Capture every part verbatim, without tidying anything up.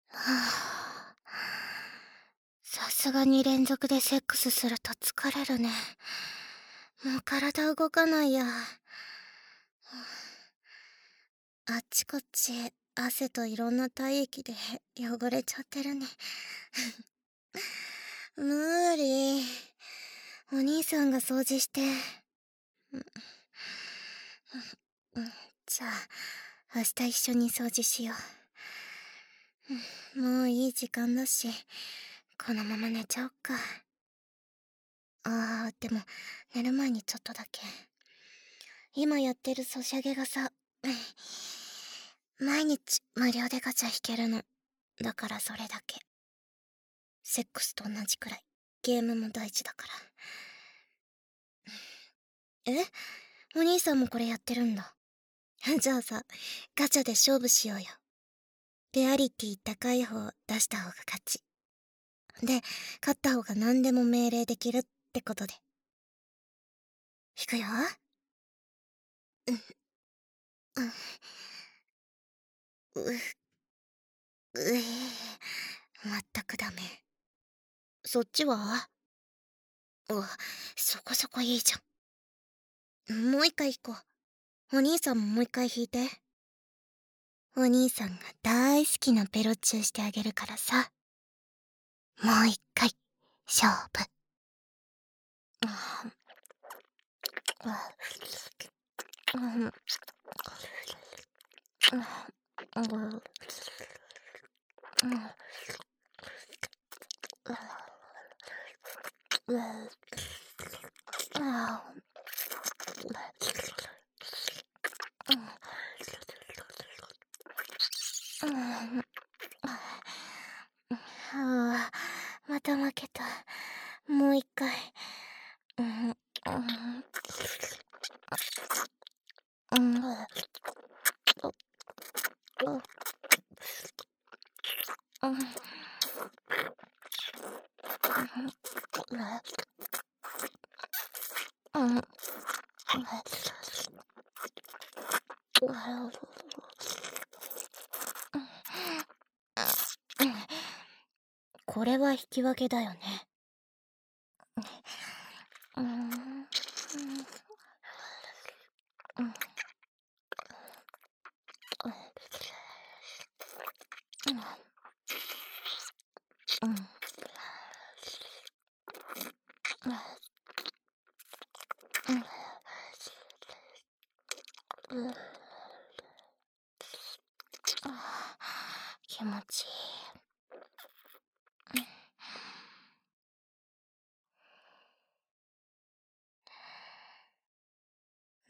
はあ、さすがに連続でセックスすると疲れるね。もう体動かないや。あっちこっち汗といろんな体液で汚れちゃってるね。無理。お兄さんが掃除して。うんうん、じゃあ明日一緒に掃除しよう。もういい時間だし、このまま寝ちゃおっか。あー、でも寝る前にちょっとだけ。今やってるソシャゲがさ、毎日無料でガチャ引けるの。だからそれだけ。セックスと同じくらいゲームも大事だから。え、お兄さんもこれやってるんだ。じゃあさ、ガチャで勝負しようよ。レアリティ高い方出した方が勝ち。で、勝った方が何でも命令できるってことで。引くよ。うん、うん、う、うえ、まったくダメ。そっちは？うわ、そこそこいいじゃん。もう一回引こう。お兄さんももう一回引いて。お兄さんが大好きなペロチューしてあげるからさ。もう一回、勝負。はあ、また負けた。もう一回。うん、うん、うん、うん、うん、これは引き分けだよね。うん、うん、うん、うん。気持ちいい。うん、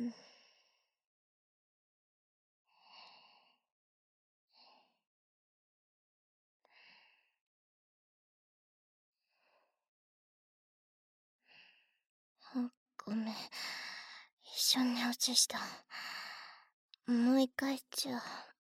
ごめん、一緒に落ちした。もう一回じゃあ。